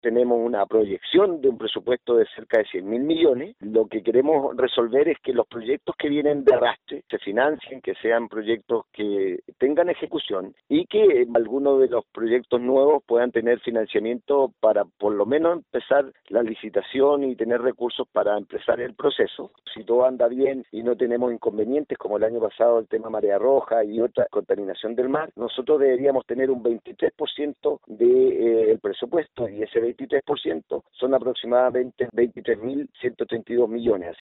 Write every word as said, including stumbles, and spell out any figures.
tenemos una proyección de un presupuesto de cerca de cien mil millones. Lo que queremos resolver es que los proyectos que vienen de arrastre se financien, que sean proyectos que tengan ejecución y que algunos de los proyectos nuevos puedan tener financiamiento para por lo menos empezar la licitación y tener recursos para empezar el proceso. Si todo anda bien y no tenemos inconvenientes como el año pasado el tema marea roja y otra contaminación del mar, nosotros deberíamos tener un veintitrés por ciento del de, eh, presupuesto y ese veintitrés por ciento son aproximadamente veintitrés mil ciento treinta y dos millones.